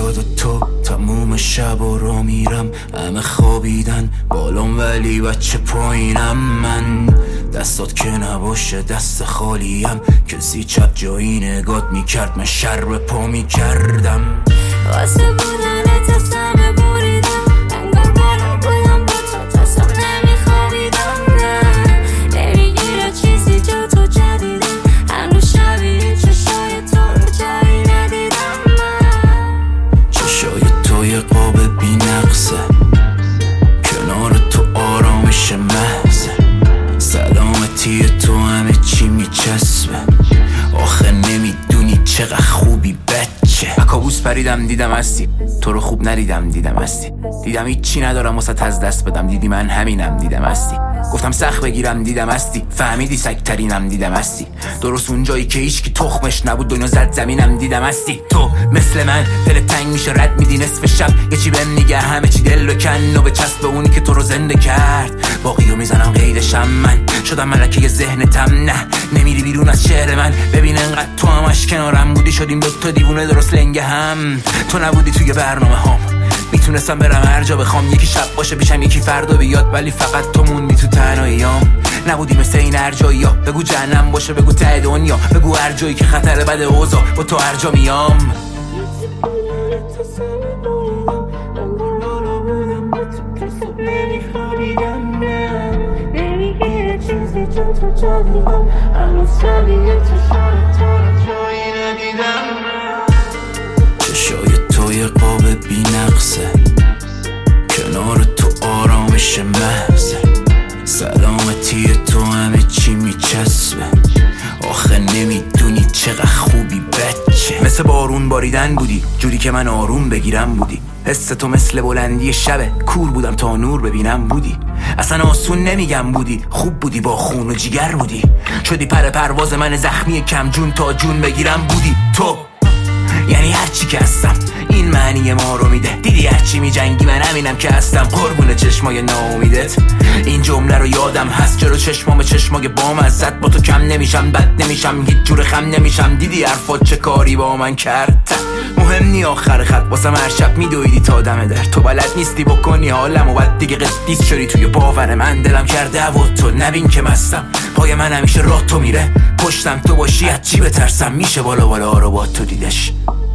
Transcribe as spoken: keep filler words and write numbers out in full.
یاد تو تموم شب و رو میرم، همه خوابیدن بالام ولی بچه پایینم. من دستات که نباشه دست خالیم، کسی چپ جایی نگات میکرد من شر به پا میکردم. واسه بودن تستم بریدم، انگار بالا بودم با تو تستم نمیخوابیدم. نه نمیگیره چیزی جا تو جدیدم، هنوز شبیه چشای تو رو جایی ندیدم. من چشای تو یه قاب بی نقصه، کنار تو آرامش محضه، سلامتی تو همه چی میچسبه. آخه نمیدونی چقدر خوبی بچه. کابوس پریدم دیدم هستی، تو رو خوب نریدم دیدم هستی. دیدم هیچی ندارم واسه از دست بدم، دیدی من همینم دیدم هستی. گفتم سخت بگیرم دیدم هستی، فهمیدی سگترینم دیدم هستی. درست اون جایی که هیچ کی تخمش نبود دنیا زد زمینم دیدم هستی. تو مثل من دل تنگ میشه رد میدی نصف شب، یه چی بهم میگه همه چی دل بکن و بچسب به اونی که تو رو زنده کرد. باقیو میزنم قیدشم، من شدم ملکه ذهنتم. نه نمیری بیرون از شهر من، ببین انقدر تو همش کنارم بودی شدیم دوتا دیوونه درست لنگه هم. تو نبودی توی برنامه هام، میتونستم برم هر جا بخوام، یکی شب باشه پیشم یکی فردا بیاد، ولی فقط تو موندی تو تنهاییام. نبودی مثل این هر جایی ها، بگو جهنم باشه بگو ته دنیا، بگو هر جایی که خطر بد اوضاع با تو هر جا میام. چشای تو یه قاب بی نقصه، کنار تو آرامش محضه، سلامتی تو همه چی میچسبه. آخه نمیدونی چقدر خوبی بچه. مثل بارون باریدن بودی، جوری که من آروم بگیرم بودی. حس تو مثل بلندی شبه، کور بودم تا نور ببینم بودی. اصلا آسون نمیگم بودی، خوب بودی با خون و جیگر بودی. شدی پر پرواز من زخمی کم جون تا جون بگیرم بودی. تو یعنی هرچی که هستم این معنی ما رو میده. دیدی هرچی می جنگی من همینم که هستم، قربون چشمای ناامیدت. این جمله رو یادم هست، چرا چشمام چشمای بام ازت، با تو کم نمیشم بد نمیشم هیچ جور خم نمیشم. دیدی حرفات چه کاری با من کرد. مهم نی آخر خط واسم هر شب میدویدی تا دم در، تو بلد نیستی بکنی حالم و بعد دیگه قدیس شدی توی باور من. دلم کرده و تو نبین که مستم، پای من همیشه راه تو میره، پشتم تو باشی از چی بترسم. میشه بالا بالا رو با تو دیدش.